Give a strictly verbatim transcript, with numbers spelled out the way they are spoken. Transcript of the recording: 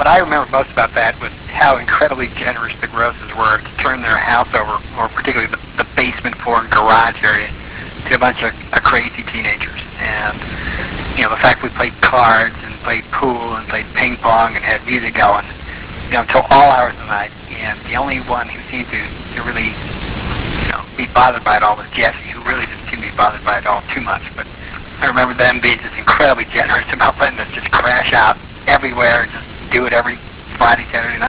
what I remember most about that was how incredibly generous the Grosses were to turn their house over, or particularly the, the basement floor and garage area, to a bunch of uh, crazy teenagers. And, you know, the fact we played cards and played pool and played ping pong and had music going, you know, until all hours of the night. And the only one who seemed to, to really, you know, be bothered by it all was Jesse, who really didn't seem to be bothered by it all too much. But I remember them being just incredibly generous about letting us just crash out everywhere and just do it every Friday, Saturday night.